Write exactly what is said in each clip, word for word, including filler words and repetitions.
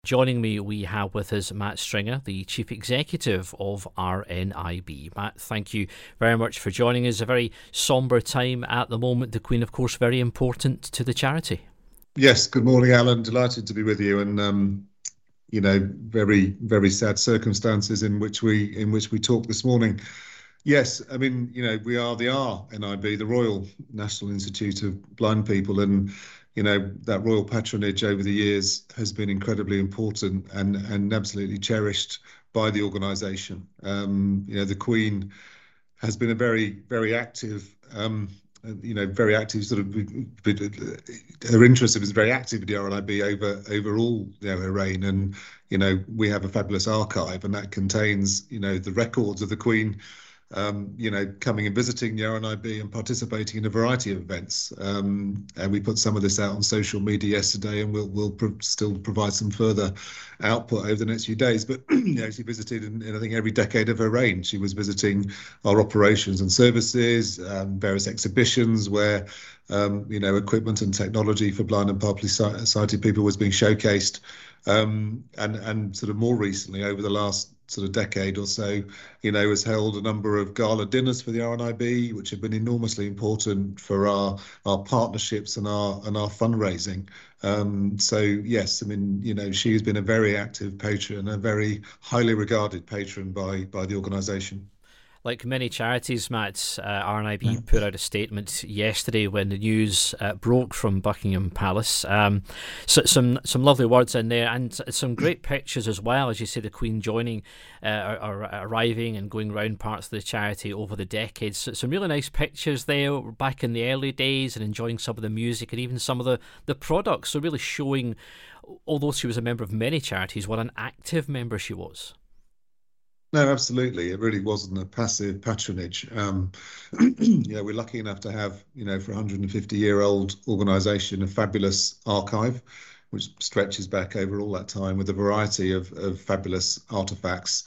Joining me, we have with us Matt Stringer, the Chief Executive of R N I B. Matt, thank you very much for joining us. A very sombre time at the moment. The Queen, of course, very important to the charity. Yes, good morning, Alan. Delighted to be with you, and um, you know, very, very sad circumstances in which we in which we talk this morning. Yes, I mean, you know, we are the R N I B, the Royal National Institute of Blind People, and you know that royal patronage over the years has been incredibly important and and absolutely cherished by the organisation. Um, you know, the Queen has been a very, very active. Um, you know, very active sort of, her interest was very active in the R N I B over over all, you know, her reign. And, you know, we have a fabulous archive, and that contains, you know, the records of the Queen, um, you know, coming and visiting the R N I B and participating in a variety of events. Um, and we put some of this out on social media yesterday, and we'll we'll pro still provide some further output over the next few days. But you know, she visited in, in I think every decade of her reign. She was visiting our operations and services, um, various exhibitions where um, you know, equipment and technology for blind and partially sighted people was being showcased. Um, and and sort of more recently, over the last sort of decade or so, you know, has held a number of gala dinners for the R N I B, which have been enormously important for our our partnerships and our and our fundraising. Um, so yes, I mean, you know, she has been a very active patron, a very highly regarded patron by by the organisation. Like many charities, Matt, uh, R N I B put out a statement yesterday when the news uh, broke from Buckingham Palace. Um, so some some lovely words in there, and some great pictures as well, as you say, the Queen joining, uh, or, or arriving and going round parts of the charity over the decades. So some really nice pictures there back in the early days, and enjoying some of the music and even some of the, the products. So really showing, although she was a member of many charities, what an active member she was. No, absolutely. It really wasn't a passive patronage. Um, you know, we're lucky enough to have, you know, for a one hundred fifty year old organisation, a fabulous archive, which stretches back over all that time with a variety of, of fabulous artefacts.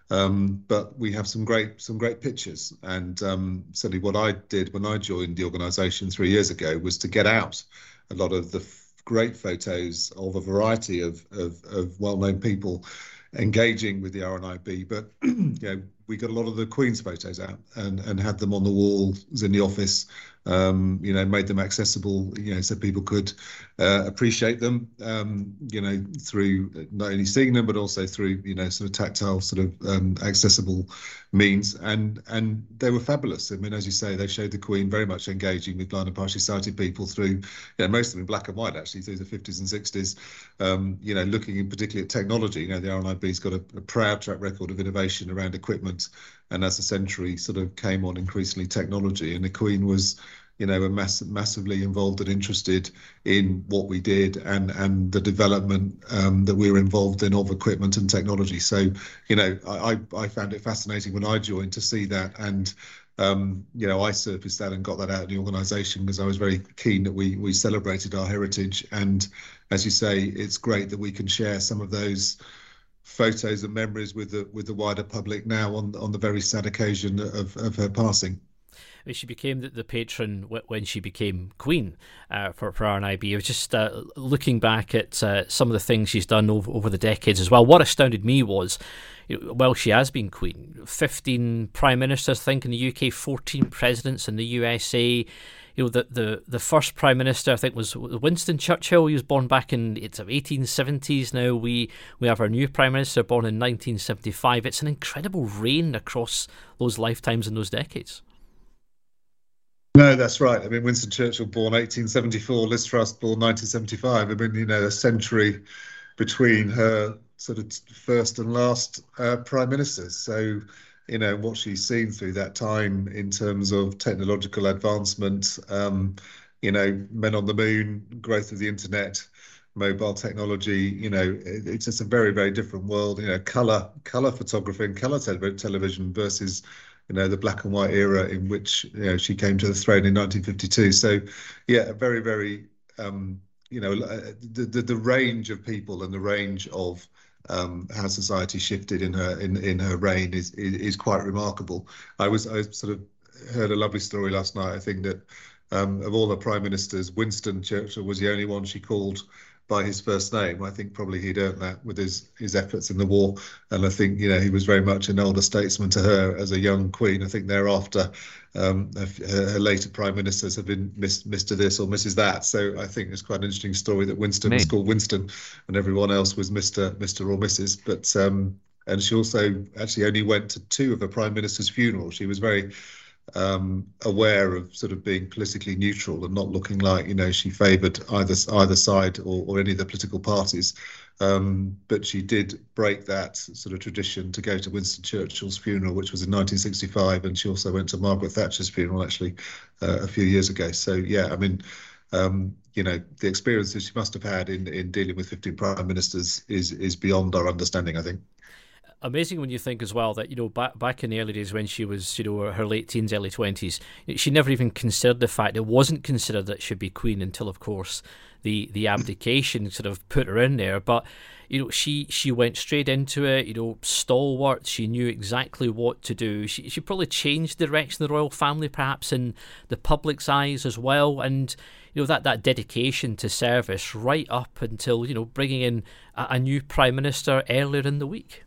Um, but we have some great some great pictures. And um, certainly what I did when I joined the organisation three years ago was to get out a lot of the great photos of a variety of, of, of well-known people engaging with the R N I B, but you know, we got a lot of the Queen's photos out and and had them on the walls in the office. Um, you know, made them accessible, you know, so people could uh, appreciate them, um, you know, through not only seeing them, but also through, you know, sort of tactile, sort of um, accessible means. And and they were fabulous. I mean, as you say, they showed the Queen very much engaging with blind and partially sighted people through, you know, most of them in black and white, actually, through the fifties and sixties, um, you know, looking in particularly at technology. You know, the R N I B's got a, a proud track record of innovation around equipment. And as the century sort of came on, increasingly technology, and the Queen was, you know, mass massively involved and interested in what we did and and the development um, that we were involved in of equipment and technology. So, you know, I I found it fascinating when I joined to see that, and um, you know, I surfaced that and got that out in the organisation because I was very keen that we we celebrated our heritage. And as you say, it's great that we can share some of those photos and memories with the with the wider public now on on the very sad occasion of of her passing. She became the, the patron when she became Queen uh, for, for R N I B. I was just uh, looking back at uh, some of the things she's done over, over the decades as well. What astounded me was, you know, well, she has been Queen. fifteen Prime Ministers, I think, in the U K, fourteen Presidents in the U S A. You know, the, the, the first Prime Minister, I think, was Winston Churchill. He was born back in it's eighteen seventies. Now we, we have our new Prime Minister born in nineteen seventy-five. It's an incredible reign across those lifetimes and those decades. No, that's right. I mean, Winston Churchill born eighteen seventy-four, Liz Truss born nineteen seventy-five. I mean, you know, a century between her sort of first and last uh, prime ministers. So, you know, what she's seen through that time in terms of technological advancement, um, you know, men on the moon, growth of the internet, mobile technology, you know, it, it's just a very, very different world. You know, color, color photography and color te television versus, you know, the black and white era in which, you know, she came to the throne in nineteen fifty-two. So, yeah, very, very, um, you know, the, the the range of people and the range of um, how society shifted in her in in her reign is, is is quite remarkable. I was I sort of heard a lovely story last night. I think that um, of all the prime ministers, Winston Churchill was the only one she called by his first name. I think probably he'd earned that with his his efforts in the war, and I think you know he was very much an elder statesman to her as a young queen. I think thereafter, um, her, her later prime ministers have been Mister This or Missus That. So I think it's quite an interesting story that Winston was called Winston, and everyone else was Mister Mister or Missus But um, and she also actually only went to two of the prime minister's funerals. She was very um, aware of sort of being politically neutral and not looking like, you know, she favoured either either side or, or any of the political parties. Um, but she did break that sort of tradition to go to Winston Churchill's funeral, which was in nineteen sixty-five, and she also went to Margaret Thatcher's funeral actually uh, a few years ago. So yeah, I mean, um, you know, the experiences she must have had in in dealing with fifteen prime ministers is is beyond our understanding, I think. Amazing when you think as well that, you know, back back in the early days when she was, you know, her late teens, early twenties, she never even considered the fact, it wasn't considered that she'd be queen until, of course, the the abdication sort of put her in there. But, you know, she she went straight into it, you know, stalwart. She knew exactly what to do. She she probably changed the direction of the royal family, perhaps in the public's eyes as well. And, you know, that, that dedication to service right up until, you know, bringing in a, a new prime minister earlier in the week.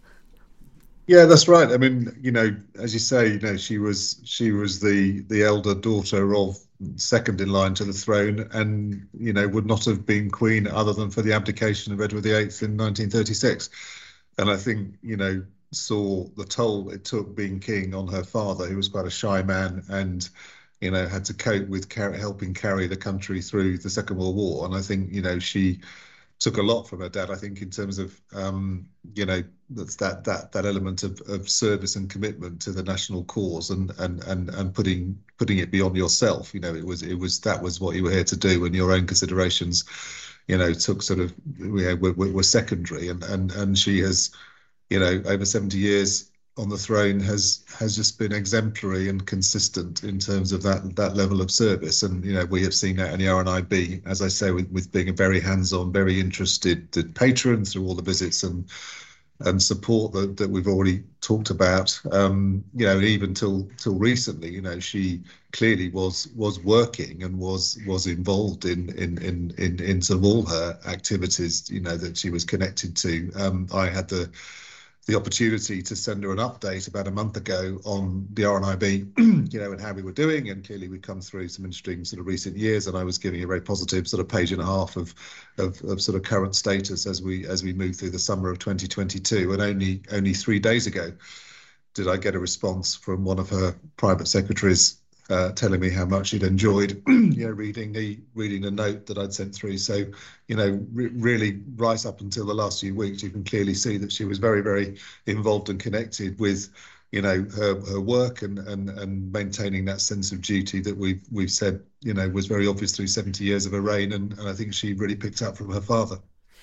Yeah, that's right. I mean, you know, as you say, you know, she was she was the the elder daughter of second in line to the throne, and you know, would not have been queen other than for the abdication of Edward the Eighth in nineteen thirty-six. And I think, you know, saw the toll it took being king on her father, who was quite a shy man, and you know, had to cope with car- helping carry the country through the Second World War. And I think, you know, she took a lot from her dad, I think, in terms of um, you know, that's that that that element of, of service and commitment to the national cause, and and and and putting putting it beyond yourself. You know, it was it was that was what you were here to do, and your own considerations, you know, took sort of, you know, were, were secondary. And and and she has, you know, over seventy years on the throne, has has just been exemplary and consistent in terms of that that level of service. And you know, we have seen that in the R N I B, as I say, with, with being a very hands-on, very interested patron through all the visits and and support that, that we've already talked about. Um, you know, even till till recently, you know, she clearly was was working and was was involved in in in in, in sort of all her activities, you know, that she was connected to. Um, I had the the opportunity to send her an update about a month ago on the R N I B, you know, and how we were doing. And clearly we've come through some interesting sort of recent years, and I was giving a very positive sort of page and a half of, of, of sort of current status as we as we move through the summer of twenty twenty-two. And only only three days ago did I get a response from one of her private secretaries uh, telling me how much she'd enjoyed, you know, reading the reading the note that I'd sent through. So, you know, re- really, right up until the last few weeks, you can clearly see that she was very, very involved and connected with, you know, her her work and and and maintaining that sense of duty that we've we've said, you know, was very obvious through seventy years of her reign, and, and I think she really picked up from her father.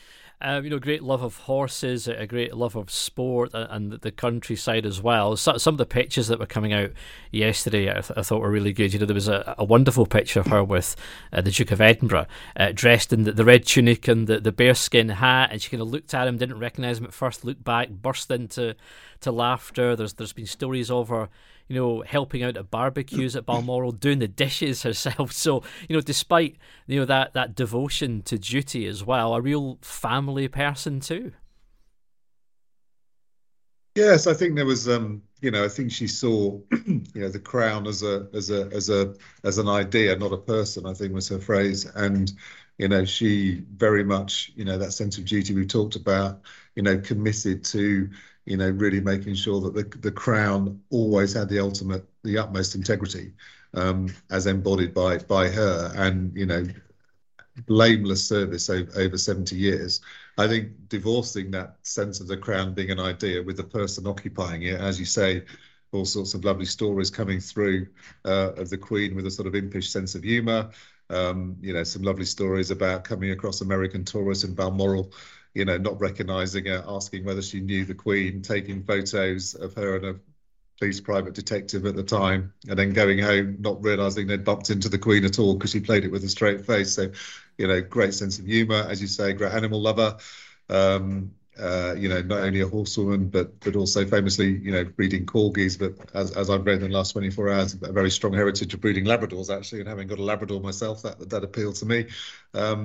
Um, you know, great love of horses, a great love of sport, and the countryside as well. So, some of the pictures that were coming out yesterday, I, th- I thought were really good. You know, there was a, a wonderful picture of her with uh, the Duke of Edinburgh, uh, dressed in the, the red tunic and the, the bearskin hat, and she kind of looked at him, didn't recognise him at first, looked back, burst into to laughter. There's there's been stories of her, you know, helping out at barbecues at Balmoral, doing the dishes herself. So, you know, despite, you know, that, that devotion to duty as well, a real family person too. Yes, I think there was, um, you know, I think she saw, you know, the crown as a as a as a as an idea, not a person, I think was her phrase. And, you know, she very much, you know, that sense of duty we talked about, you know, committed to, you know, really making sure that the the crown always had the ultimate, the utmost integrity, um, as embodied by by her, and you know, blameless service over, over seventy years. I think divorcing that sense of the crown being an idea with the person occupying it, as you say, all sorts of lovely stories coming through uh, of the Queen with a sort of impish sense of humour. Um, you know, some lovely stories about coming across American tourists in Balmoral, you know, not recognising her, asking whether she knew the Queen, taking photos of her and a police private detective at the time, and then going home not realising they'd bumped into the Queen at all because she played it with a straight face. So, you know, great sense of humour, as you say, great animal lover. Um, uh, you know, not only a horsewoman, but but also famously, you know, breeding corgis. But as as I've read in the last twenty-four hours, a very strong heritage of breeding Labradors, actually, and having got a Labrador myself, that that appealed to me. Um,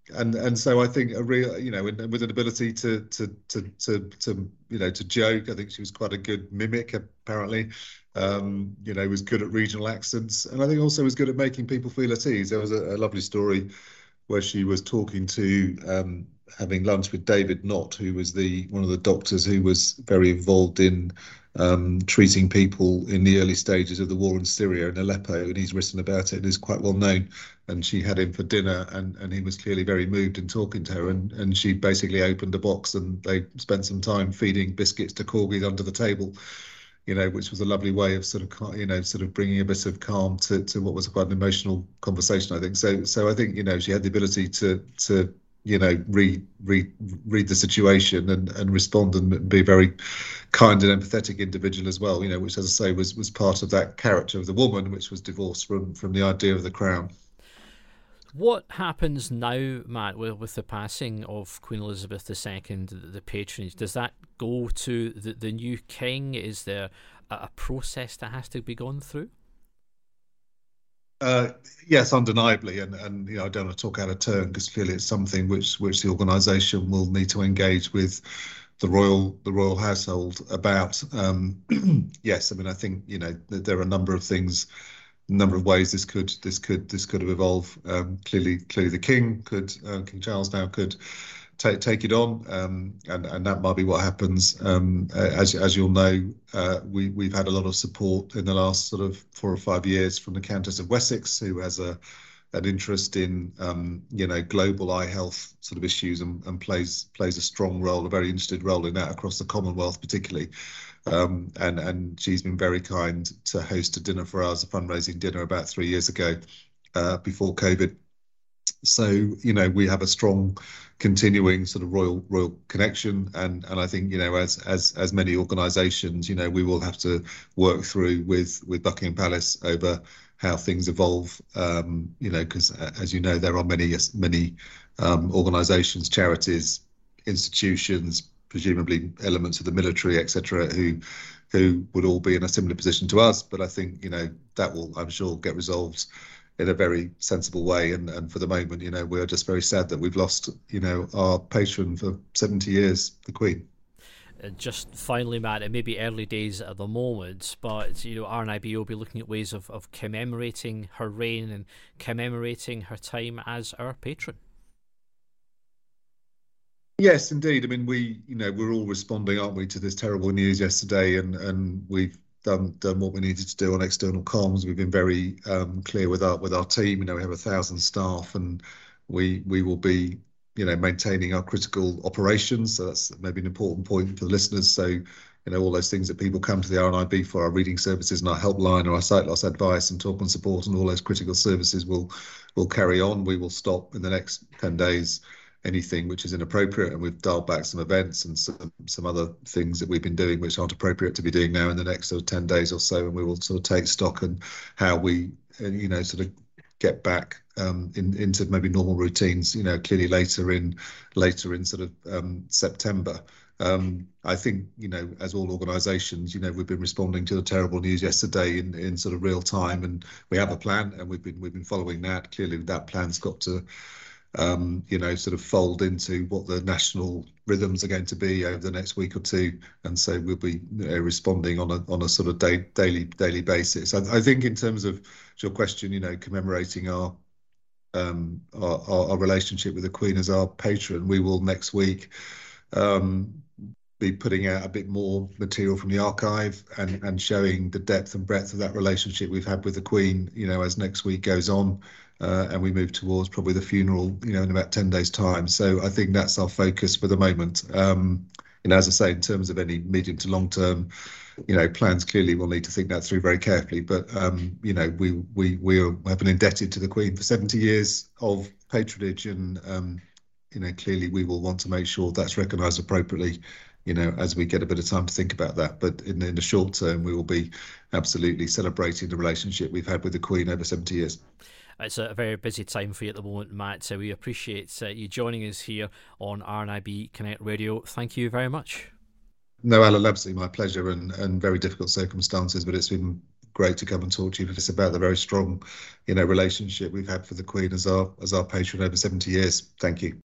and and so I think a real, you know, with an ability to to to to to you know to joke. I think she was quite a good mimic, apparently. Um, you know, was good at regional accents, and I think also was good at making people feel at ease. There was a, a lovely story where she was talking to um, having lunch with David Knott, who was the one of the doctors who was very involved in um, treating people in the early stages of the war in Syria and Aleppo, and he's written about it and is quite well known. And she had him for dinner, and, and he was clearly very moved in talking to her. And, and she basically opened a box, and they spent some time feeding biscuits to corgis under the table, you know, which was a lovely way of sort of, you know, sort of bringing a bit of calm to, to what was quite an emotional conversation, I think. So, so I think, you know, she had the ability to, to, you know, read, read, read the situation and, and respond and be a very kind and empathetic individual as well, you know, which, as I say, was, was part of that character of the woman, which was divorced from, from the idea of the crown. What happens now, Matt, with, with the passing of Queen Elizabeth the Second, the, the patronage? Does that go to the, the new king? Is there a, a process that has to be gone through? Uh, yes, undeniably, and and you know I don't want to talk out of turn because clearly it's something which which the organisation will need to engage with the royal the royal household about. Um, yes, I mean I think you know there are a number of things, a number of ways this could this could this could have evolved. Um, clearly, clearly the king could uh, King Charles now could take take it on, um, and and that might be what happens. Um, as as you'll know, uh, we we've had a lot of support in the last sort of four or five years from the Countess of Wessex, who has a an interest in um, you know global eye health sort of issues and, and plays plays a strong role, a very interested role in that across the Commonwealth, particularly. Um, and and she's been very kind to host a dinner for us, a fundraising dinner about three years ago, uh, before COVID. So you know we have a strong continuing sort of royal royal connection, and and I think you know as as as many organisations, you know we will have to work through with with Buckingham Palace over how things evolve. Um, you know because as you know there are many many um, organisations, charities, institutions, presumably elements of the military, et cetera, who who would all be in a similar position to us. But I think you know that will, I'm sure, get resolved in a very sensible way. And, and for the moment, you know, we're just very sad that we've lost, you know, our patron for seventy years, the Queen. Just finally, Matt, it may be early days at the moment, but, you know, R N I B will be looking at ways of, of commemorating her reign and commemorating her time as our patron. Yes, indeed. I mean, we, you know, we're all responding, aren't we, to this terrible news yesterday, and and we've done done what we needed to do on external comms. We've been very um, clear with our with our team. You know, we have a thousand staff, and we we will be, you know, maintaining our critical operations. So that's maybe an important point for the listeners. So, you know, all those things that people come to the R N I B for, our reading services and our helpline or our sight loss advice and talk and support and all those critical services will will carry on. We will stop in the next ten days anything which is inappropriate, and we've dialed back some events and some some other things that we've been doing which aren't appropriate to be doing now in the next sort of ten days or so, and we will sort of take stock and how we you know sort of get back um in, into maybe normal routines, you know clearly later in later in sort of um September. um I think, you know as all organizations, you know we've been responding to the terrible news yesterday in in sort of real time, and we have a plan, and we've been we've been following that. Clearly that plan's got to Um, you know, sort of fold into what the national rhythms are going to be over the next week or two, and so we'll be you know, responding on a on a sort of day, daily daily basis. I, I think in terms of your question, you know, commemorating our um our, our, our relationship with the Queen as our patron, we will next week um, be putting out a bit more material from the archive and and showing the depth and breadth of that relationship we've had with the Queen, you know, as next week goes on. Uh, and we move towards probably the funeral, you know, in about ten days' time. So I think that's our focus for the moment. Um, you know, as I say, in terms of any medium to long term, you know, plans, clearly we'll need to think that through very carefully. But um, you know, we we we have been indebted to the Queen for seventy years of patronage, and um, you know, clearly we will want to make sure that's recognised appropriately, you know, as we get a bit of time to think about that. But in, in the short term, we will be absolutely celebrating the relationship we've had with the Queen over seventy years. It's a very busy time for you at the moment, Matt, so we appreciate uh, you joining us here on R N I B Connect Radio. Thank you very much. No, Alan, absolutely my pleasure, and, and very difficult circumstances, but it's been great to come and talk to you. It's about the very strong, you know, relationship we've had for the Queen as our as our patron over seventy years. Thank you.